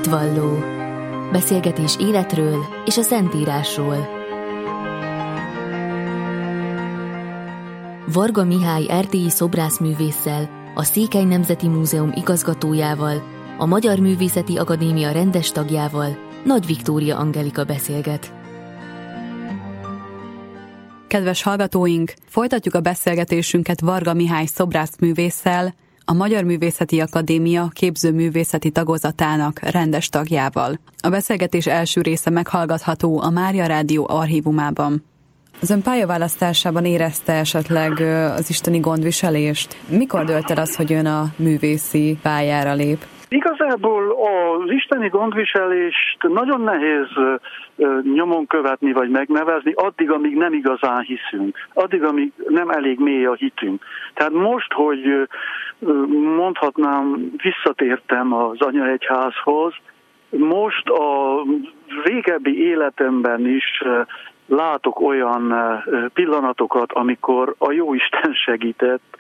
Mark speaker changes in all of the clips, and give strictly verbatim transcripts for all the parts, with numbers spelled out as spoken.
Speaker 1: Hitvalló. Beszélgetés életről és a Szentírásról. Varga Mihály erdélyi szobrászművésszel, a Székely Nemzeti Múzeum igazgatójával, a Magyar Művészeti Akadémia rendes tagjával, Nagy Viktória Angelika beszélget.
Speaker 2: Kedves hallgatóink, folytatjuk a beszélgetésünket Varga Mihály szobrászművésszel, a Magyar Művészeti Akadémia képzőművészeti tagozatának rendes tagjával. A beszélgetés első része meghallgatható a Mária Rádió archívumában. Az ön pályaválasztásában érezte esetleg az isteni gondviselést? Mikor dölt el az, hogy ön a művészi pályára lép?
Speaker 3: Igazából az isteni gondviselést nagyon nehéz nyomon követni vagy megnevezni, addig, amíg nem igazán hiszünk, addig, amíg nem elég mély a hitünk. Tehát most, hogy mondhatnám, visszatértem az anyaegyházhoz, most a régebbi életemben is látok olyan pillanatokat, amikor a Jóisten segített.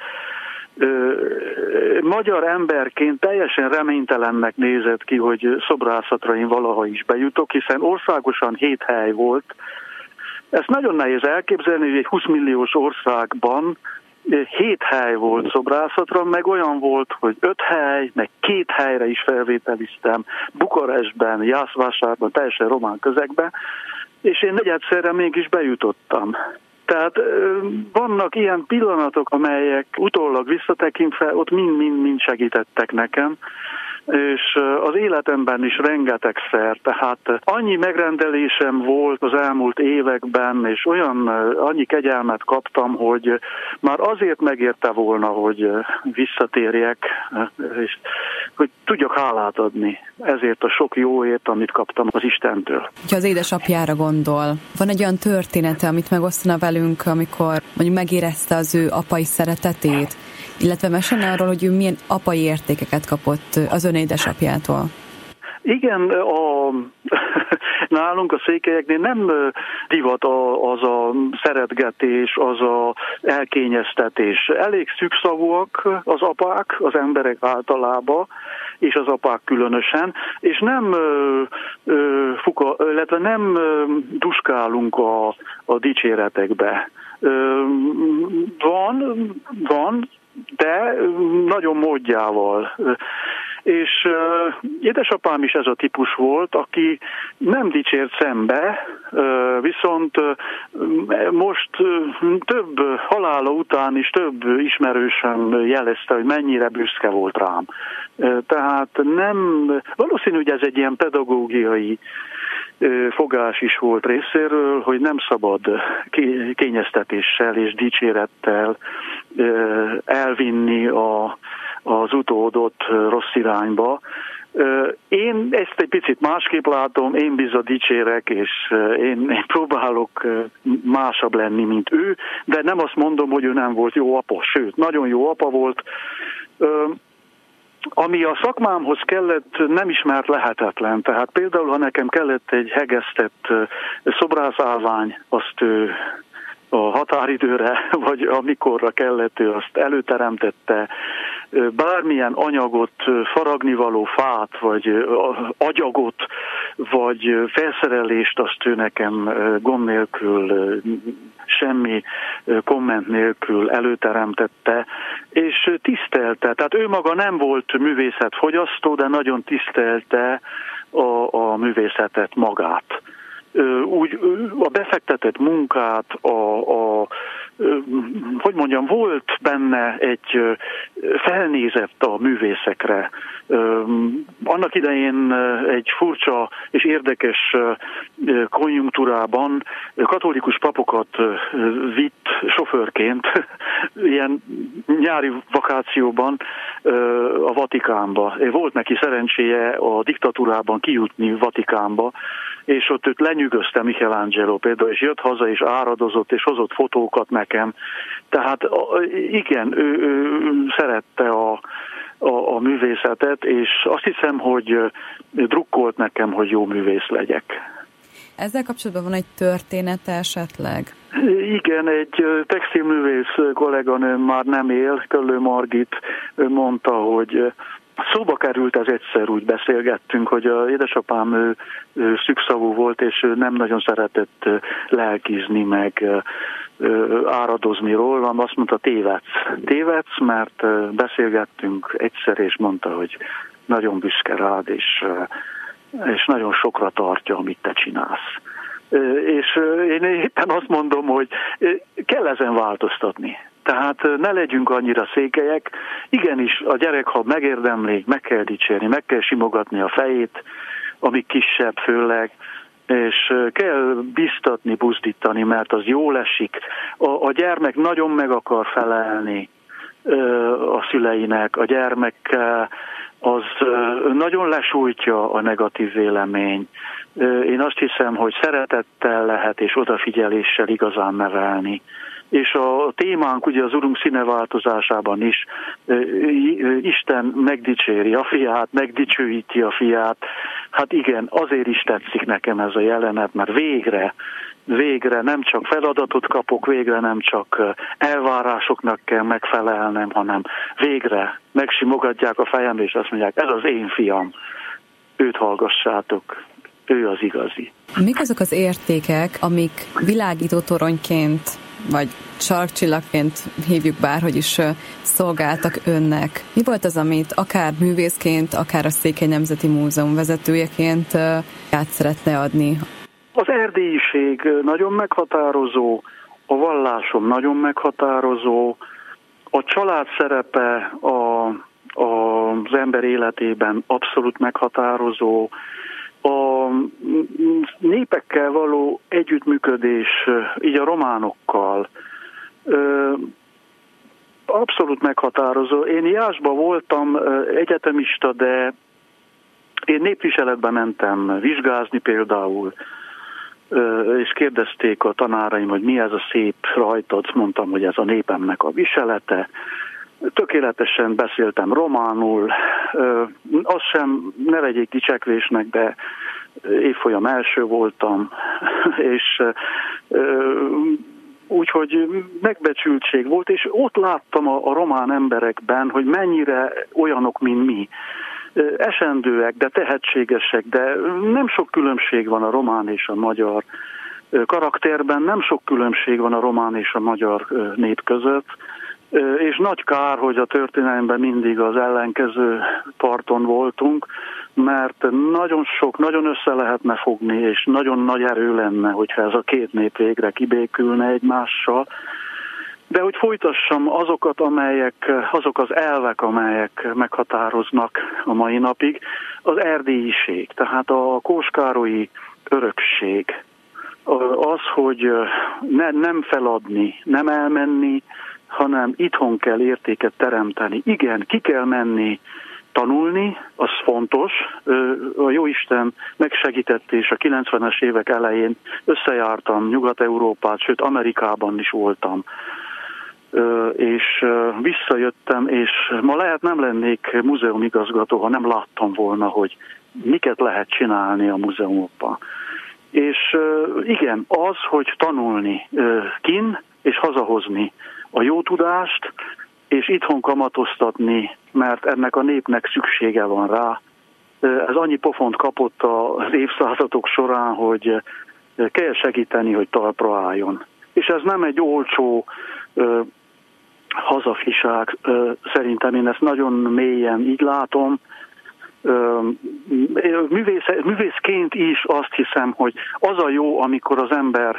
Speaker 3: Magyar emberként teljesen reménytelennek nézett ki, hogy szobrászatra én valaha is bejutok, hiszen országosan hét hely volt. Ezt nagyon nehéz elképzelni, hogy egy húsz milliós országban hét hely volt szobrászatra, meg olyan volt, hogy öt hely, meg két helyre is felvételiztem, Bukarestben, Jászvásárban, teljesen román közegben, és én negyedszerre mégis bejutottam. Tehát vannak ilyen pillanatok, amelyek utólag visszatekintve, ott mind-mind-mind segítettek nekem, és az életemben is rengetegszer, tehát annyi megrendelésem volt az elmúlt években, és olyan annyi kegyelmet kaptam, hogy már azért megérte volna, hogy visszatérjek, és hogy tudjak hálát adni ezért a sok jóért, amit kaptam az Istentől.
Speaker 2: Ha az édesapjára gondol, van egy olyan története, amit megosztana velünk, amikor mondjuk megérezte az ő apai szeretetét, illetve mesélne arról, hogy ő milyen apai értékeket kapott az ön édesapjától.
Speaker 3: Igen, a, nálunk a székelyeknél nem divat az a szeretgetés, az a elkényeztetés. Elég szűkszavúak az apák, az emberek általában, és az apák különösen, és nem, ö, ö, fuka, illetve nem ö, duskálunk a, a dicséretekbe. Ö, van, van, de nagyon módjával. És uh, édesapám is ez a típus volt, aki nem dicsért szembe, uh, viszont uh, most uh, több halála után is több ismerősen jelezte, hogy mennyire büszke volt rám. Uh, tehát nem, valószínű, hogy ez egy ilyen pedagógiai uh, fogás is volt részéről, hogy nem szabad kényeztetéssel és dicsérettel uh, elvinni a az utódot rossz irányba. Én ezt egy picit másképp látom, én bizony dicsérek, és én, én próbálok másabb lenni, mint ő, de nem azt mondom, hogy ő nem volt jó apa, sőt, nagyon jó apa volt. Ami a szakmámhoz kellett, nem ismert lehetetlen. Tehát például, ha nekem kellett egy hegesztett szobrászállvány, azt ő a határidőre, vagy amikorra kellett, ő azt előteremtette, bármilyen anyagot, faragnivaló fát, vagy agyagot, vagy felszerelést, azt ő nekem gond nélkül, semmi komment nélkül előteremtette, és tisztelte. Tehát ő maga nem volt művészetfogyasztó, de nagyon tisztelte a, a művészetet magát. Úgy a befektetett munkát, a, a, hogy mondjam, volt benne egy felnézett a művészekre. Annak idején egy furcsa és érdekes konjunktúrában katolikus papokat vitt sofőrként ilyen nyári vakációban a Vatikánba. Volt neki szerencséje a diktatúrában kijutni Vatikánba, és ott őt lenyűgözte Michelangelo például, és jött haza, és áradozott, és hozott fotókat nekem. Tehát igen, ő, ő szerette a, a, a művészetet, és azt hiszem, hogy drukkolt nekem, hogy jó művész legyek.
Speaker 2: Ezzel kapcsolatban van egy története esetleg?
Speaker 3: Igen, egy textilművész kolléganőm már nem él, Köllő Margit mondta, hogy Szóba került ez egyszer, úgy beszélgettünk, hogy az édesapám ő, ő szükszavú volt, és ő nem nagyon szeretett lelkizni, meg áradozni rólam. Azt mondta, tévedsz. Tévedsz, mert beszélgettünk egyszer, és mondta, hogy nagyon büszke rád, és, és nagyon sokra tartja, amit te csinálsz. És én éppen azt mondom, hogy kell ezen változtatni. Tehát ne legyünk annyira székelyek. Igenis, a gyerek, ha megérdemli, meg kell dicsérni, meg kell simogatni a fejét, ami kisebb főleg, és kell biztatni, buzdítani, mert az jól esik. A, a gyermek nagyon meg akar felelni a szüleinek, a gyermek az nagyon lesújtja a negatív vélemény. Én azt hiszem, hogy szeretettel lehet és odafigyeléssel igazán nevelni. És a témánk ugye az Urunk színeváltozásában is, Isten megdicséri a fiát, megdicsőíti a fiát. Hát igen, azért is tetszik nekem ez a jelenet, mert végre, végre nem csak feladatot kapok, végre nem csak elvárásoknak kell megfelelnem, hanem végre megsimogatják a fejembe, és azt mondják, ez az én fiam, őt hallgassátok, ő az igazi.
Speaker 2: Mik azok az értékek, amik világító toronyként vagy sarkcsillagként hívjuk bárhogy is szolgáltak önnek? Mi volt az, amit akár művészként, akár a Székely Nemzeti Múzeum vezetőjeként át szeretne adni?
Speaker 3: Az erdélyiség nagyon meghatározó, a vallásom nagyon meghatározó, a család szerepe a, a, az ember életében abszolút meghatározó, a népekkel való együttműködés, így a románokkal, abszolút meghatározó. Én Jászsban voltam egyetemista, de én népviseletbe mentem vizsgázni például, és kérdezték a tanáraim, hogy mi ez a szép rajtad, mondtam, hogy ez a népemnek a viselete. Tökéletesen beszéltem románul, azt sem ne vegyék dicsekvésnek, de évfolyam első voltam, és úgyhogy megbecsültség volt, és ott láttam a, a román emberekben, hogy mennyire olyanok, mint mi. Esendőek, de tehetségesek, de nem sok különbség van a román és a magyar karakterben, nem sok különbség van a román és a magyar nép között, és nagy kár, hogy a történelemben mindig az ellenkező parton voltunk, mert nagyon sok, nagyon össze lehetne fogni, és nagyon nagy erő lenne, hogyha ez a két nép végre kibékülne egymással. De hogy folytassam azokat, amelyek, azok az elvek, amelyek meghatároznak a mai napig, az erdélyiség, tehát a kóskárolyi örökség, az, hogy ne, nem feladni, nem elmenni, hanem itthon kell értéket teremteni. Igen, ki kell menni tanulni, az fontos. A Jóisten megsegített, és a kilencvenes évek elején összejártam Nyugat-Európát, sőt Amerikában is voltam. És visszajöttem, és ma lehet nem lennék múzeumigazgató, ha nem láttam volna, hogy miket lehet csinálni a múzeumokban. És igen, az, hogy tanulni kin, és hazahozni a jó tudást, és itthon kamatoztatni, mert ennek a népnek szüksége van rá. Ez annyi pofont kapott az évszázadok során, hogy kell segíteni, hogy talpra álljon. És ez nem egy olcsó hazafiság, szerintem én ezt nagyon mélyen így látom. Művész, művészként is azt hiszem, hogy az a jó, amikor az ember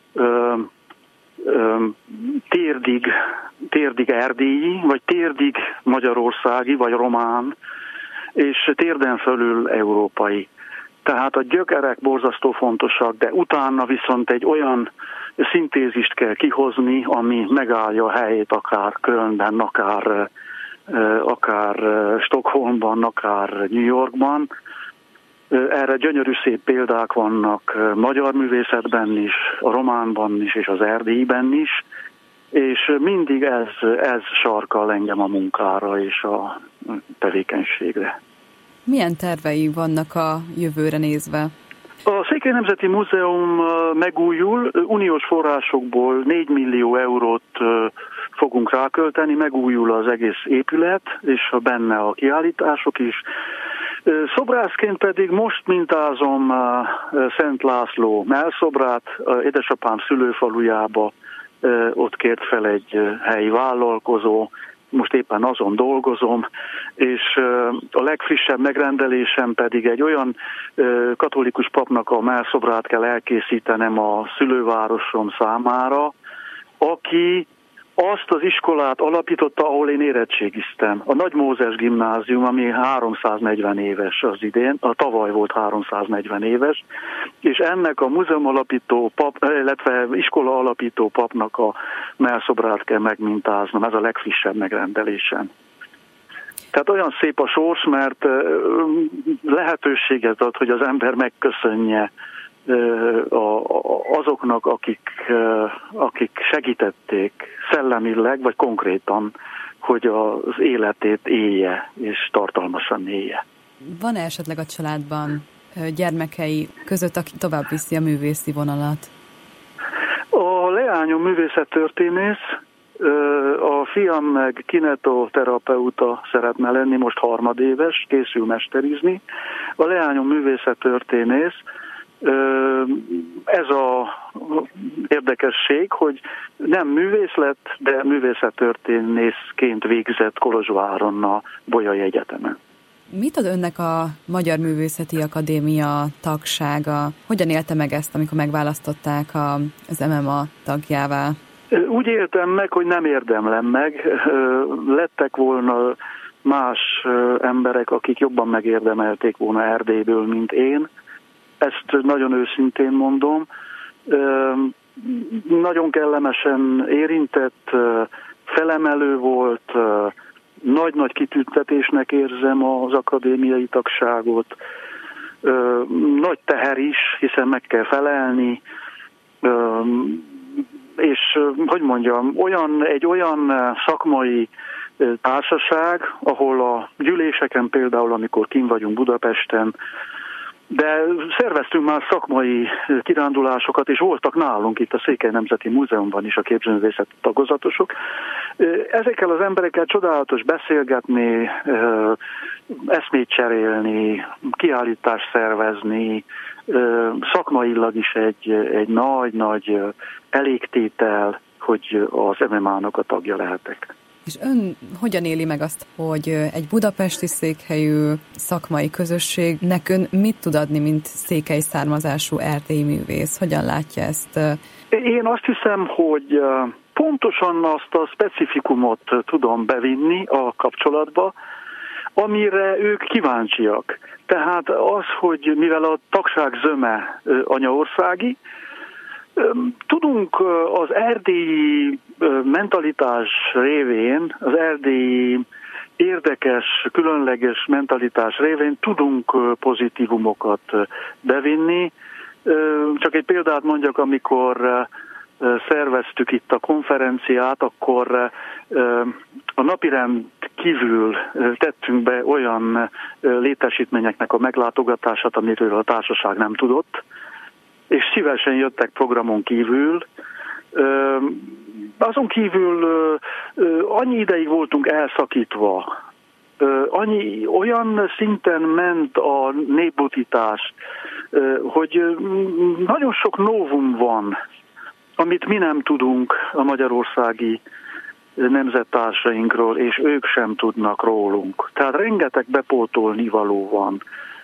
Speaker 3: térdig, térdig erdélyi, vagy térdig magyarországi, vagy román, és térden fölül európai. Tehát a gyökerek borzasztó fontosak, de utána viszont egy olyan szintézist kell kihozni, ami megállja a helyét akár Kölnben, akár, akár Stockholmban, akár New Yorkban. Erre gyönyörű szép példák vannak magyar művészetben is, a románban is, és az erdélyben is, és mindig ez, ez sarkal engem a munkára és a tevékenységre.
Speaker 2: Milyen tervei vannak a jövőre nézve?
Speaker 3: A Székely Nemzeti Múzeum megújul, uniós forrásokból négy millió eurót fogunk rákölteni, megújul az egész épület, és benne a kiállítások is. Szobrászként pedig most mintázom Szent László mellszobrát, édesapám szülőfalujába, ott kért fel egy helyi vállalkozó, most éppen azon dolgozom, és a legfrissebb megrendelésem pedig egy olyan katolikus papnak a mellszobrát kell elkészítenem a szülővárosom számára, aki azt az iskolát alapította, ahol én érettségiztem. A Nagy Mózes Gimnázium, ami háromszáznegyven éves az idén, a tavaly volt háromszáznegyven éves, és ennek a múzeum alapító pap, illetve iskola alapító papnak a mellszobrát kell megmintáznom. Ez a legfrissebb megrendelésem. Tehát olyan szép a sors, mert lehetőséget ad, hogy az ember megköszönje azoknak, akik, akik segítették szellemileg, vagy konkrétan, hogy az életét élje, és tartalmasan élje.
Speaker 2: Van-e esetleg a családban gyermekei között, aki tovább viszi a művészi vonalat?
Speaker 3: A leányom művészettörténész, a fiam meg kinetoterapeuta szeretne lenni, most harmadéves, készül mesterizni. A leányom művészettörténész. Ez a érdekesség, hogy nem művész lett, de művészettörténészként végzett Kolozsváron a Bolyai Egyetemen.
Speaker 2: Mit ad önnek a Magyar Művészeti Akadémia tagsága? Hogyan élte meg ezt, amikor megválasztották az em em á tagjává?
Speaker 3: Úgy éltem meg, hogy nem érdemlem meg. Lettek volna más emberek, akik jobban megérdemelték volna Erdélyből, mint én. Ezt nagyon őszintén mondom. Nagyon kellemesen érintett, felemelő volt, nagy-nagy kitüntetésnek érzem az akadémiai tagságot. Nagy teher is, hiszen meg kell felelni, és hogy mondjam, olyan, egy olyan szakmai társaság, ahol a gyűléseken például, amikor kint vagyunk Budapesten, de szerveztünk már szakmai kirándulásokat, és voltak nálunk itt a Székely Nemzeti Múzeumban is a képzőművészeti tagozatosok. Ezekkel az emberekkel csodálatos beszélgetni, eszmét cserélni, kiállítást szervezni, szakmailag is egy, egy nagy-nagy elégtétel, hogy az em em á-nak a tagja lehetek.
Speaker 2: És ön hogyan éli meg azt, hogy egy budapesti székhelyű szakmai közösségnek ön mit tud adni, mint székely származású erdélyi művész? Hogyan látja ezt?
Speaker 3: Én azt hiszem, hogy pontosan azt a specifikumot tudom bevinni a kapcsolatba, amire ők kíváncsiak. Tehát az, hogy mivel a tagság zöme anyaországi, tudunk az erdélyi mentalitás révén, az erdélyi érdekes, különleges mentalitás révén tudunk pozitívumokat bevinni. Csak egy példát mondjak, amikor szerveztük itt a konferenciát, akkor a napirend kívül tettünk be olyan létesítményeknek a meglátogatását, amiről a társaság nem tudott, és szívesen jöttek programon kívül. Azon kívül annyi ideig voltunk elszakítva, annyi, olyan szinten ment a népbutítás, hogy nagyon sok novum van, amit mi nem tudunk a magyarországi nemzettársainkról, és ők sem tudnak rólunk. Tehát rengeteg bepótolni való van.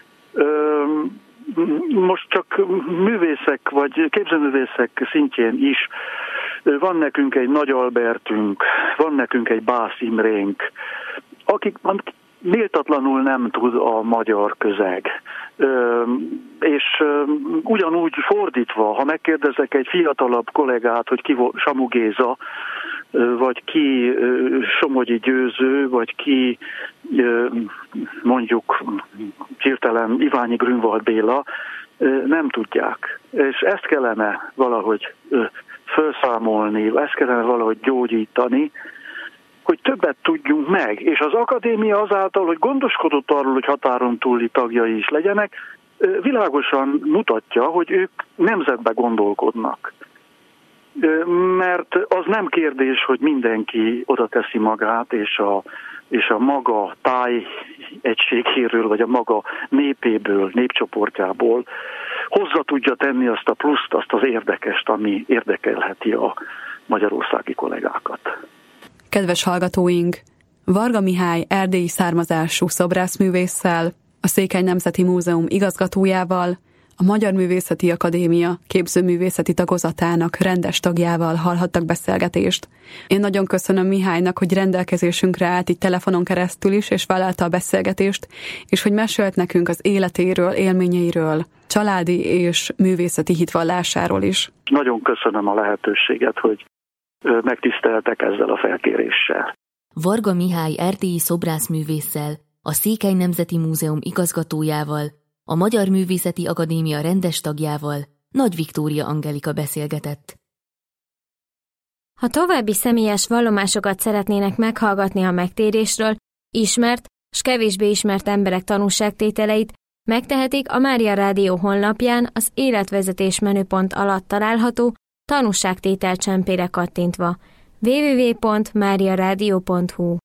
Speaker 3: Most csak művészek, vagy képzőművészek szintjén is van nekünk egy Nagy Albertünk, van nekünk egy Bász Imrénk, akik méltatlanul nem tud a magyar közeg. És ugyanúgy fordítva, ha megkérdezek egy fiatalabb kollégát, hogy ki volt Samu Géza, vagy ki Somogyi Győző, vagy ki mondjuk hirtelen Iványi Grünwald Béla, nem tudják. És ezt kellene valahogy felszámolni, ezt kellene valahogy gyógyítani, hogy többet tudjunk meg. És az akadémia azáltal, hogy gondoskodott arról, hogy határon túli tagjai is legyenek, világosan mutatja, hogy ők nemzetbe gondolkodnak. Mert az nem kérdés, hogy mindenki oda teszi magát, és a, és a maga táj egységéről, vagy a maga népéből, népcsoportjából hozzá tudja tenni azt a pluszt, azt az érdekest, ami érdekelheti a magyarországi kollégákat.
Speaker 2: Kedves hallgatóink! Varga Mihály erdélyi származású szobrászművésszel, a Székely Nemzeti Múzeum igazgatójával, a Magyar Művészeti Akadémia képzőművészeti tagozatának rendes tagjával hallhattak beszélgetést. Én nagyon köszönöm Mihálynak, hogy rendelkezésünkre állt itt telefonon keresztül is, és vállalta a beszélgetést, és hogy mesélt nekünk az életéről, élményeiről, családi és művészeti hitvallásáról is.
Speaker 3: Nagyon köszönöm a lehetőséget, hogy megtiszteltek ezzel a felkéréssel.
Speaker 1: Varga Mihály erdélyi szobrászművésszel, a Székely Nemzeti Múzeum igazgatójával, a Magyar Művészeti Akadémia rendes tagjával, Nagy Viktória Angelika beszélgetett.
Speaker 4: Ha további személyes vallomásokat szeretnének meghallgatni a megtérésről, ismert s kevésbé ismert emberek tanúságtételeit, megtehetik a Mária Rádió honlapján az életvezetés menüpont alatt található tanúságtétel csempére kattintva. double-u double-u double-u pont mária rádió pont hu